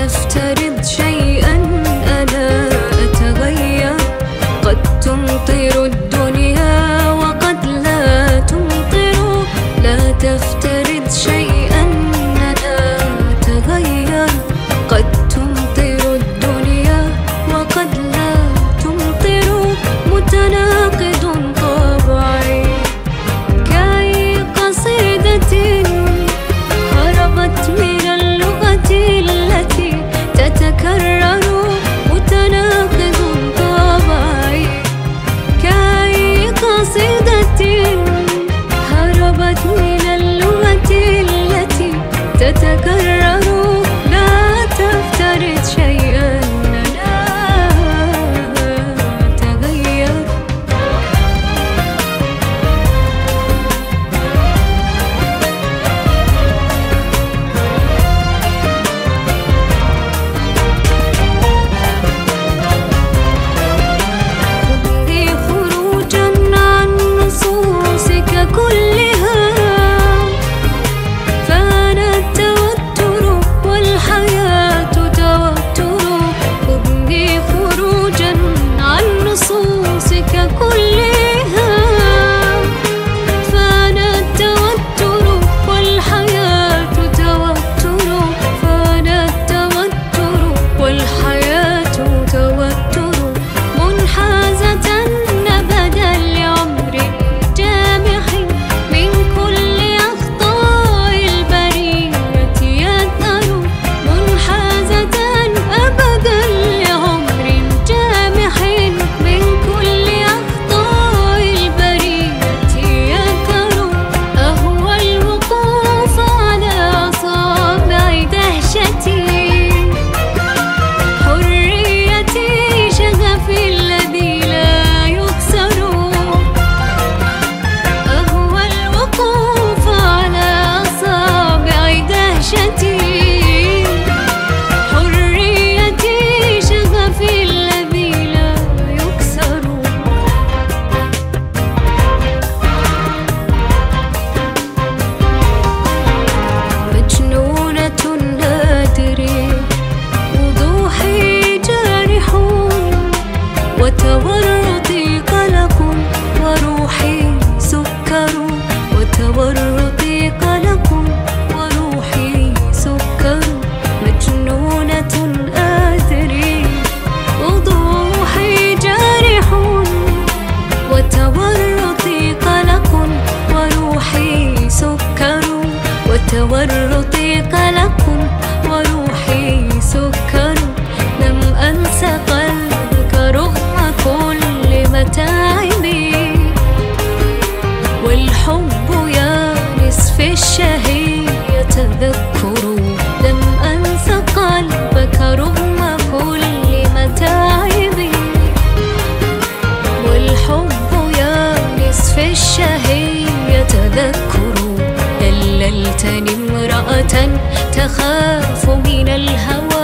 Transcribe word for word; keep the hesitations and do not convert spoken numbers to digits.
تفترض شيئا ألا أتغير. قد تمطر الدنيا وقد لا تمطر، لا تفترض شيئا ألا أتغير. قد تمطر الدنيا وقد لا تمطر، متناقض طبعي كأي قصيدة هربت من اللغة التي تتكرر. متناقض طبعي كأي قصيدة هربت من اللغة التي تتكرر. لا تفترض شيئا لا أتغير. خذي خروجا عن نصوصك كلها، فأنا التوتر والحياة توتر. خذي خروجا عن نصوصك كلها، فأنا التوتر والحياة توتر. فأنا التوتر والحياة توتر، منحازة أبدا لعمري جامح من كل أخطاء البرية يذهل. منحازة أبدا لعمري جامح من كل أخطاء البرية يذهل. أهوى الوقوف على أصابع دهشتي، حريتي شغفي الذي لا يكسر. أهوى الوقوف على أصابع دهشتي، حريتي شغفي الذي لا يكسر. مجنونة أدري وضوحي جارح، وتورطي قلق وروحي سكر. وتورطي قلق وروحي سكر. مجنونة أدري وضوحي جارح، وتورطي قلق وروحي سكر. وتورطي قلق وروحي سكر. لم أنس قلبك رغم كل متاعبي، والحب يا نصف الشهي يتذكر. لم أنس قلبك رغم كل متاعبي، والحب يا نصف الشهي يتذكر. دللتني امرأة تخاف من الهوى،